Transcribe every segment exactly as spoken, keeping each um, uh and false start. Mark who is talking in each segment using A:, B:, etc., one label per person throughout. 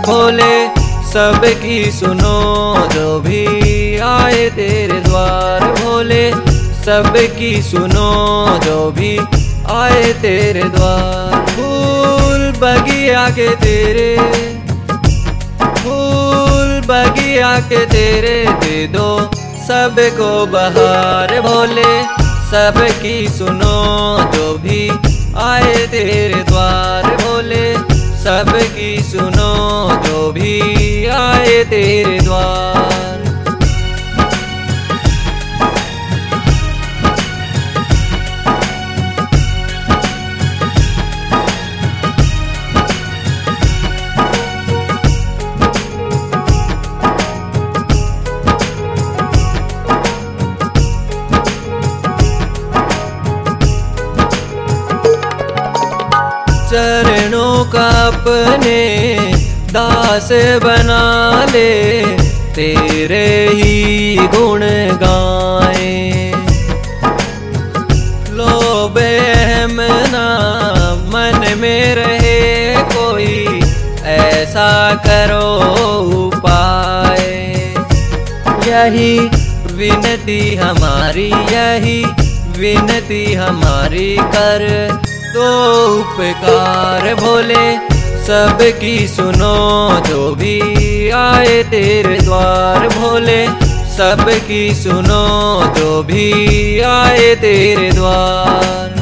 A: भोले, सबकी सुनो जो भी आए तेरे द्वार भोले, सबकी सुनो जो भी आए तेरे द्वार। फूल बगिया के तेरे, फूल बगिया के तेरे दे दो सबको बहार भोले, सबकी सुनो जो भी आए तेरे द्वार भोले, सबकी सुनो जो भी आए तेरे द्वार। चरणों का अपने दास बना ले, तेरे ही गुण गाए। लोभ अहम ना मन में रहे कोई, ऐसा करो उपाय। यही विनती हमारी, यही विनती हमारी, कर तो उपकार भोले, सबकी सुनो जो भी आए तेरे द्वार भोले, सबकी सुनो जो भी आए तेरे द्वार।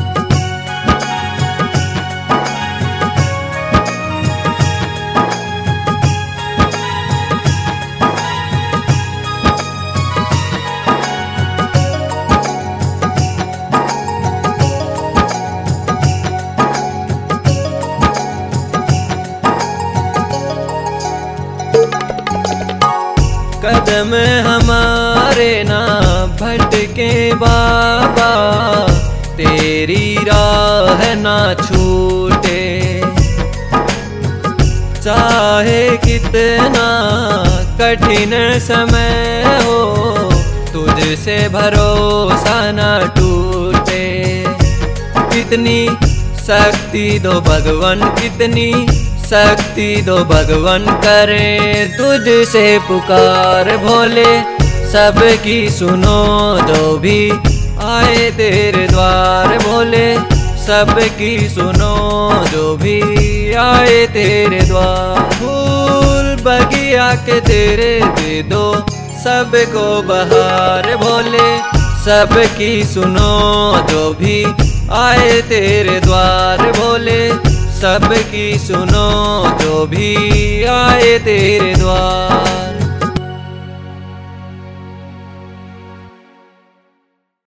A: कदम हमारे ना भटके बाबा, तेरी राह ना छूटे। चाहे कितना कठिन समय हो, तुझसे भरोसा ना टूटे। कितनी शक्ति दो भगवान, कितनी शक्ति दो भगवान, करे तुझसे पुकार भोले, सबकी सुनो जो भी आए तेरे द्वार भोले, सबकी सुनो जो भी आए तेरे द्वार। फूल बगिया के तेरे दे दो सबको बहार भोले, सबकी सुनो जो भी आए तेरे द्वार भोले, सबकी सुनो जो भी आए तेरे द्वार।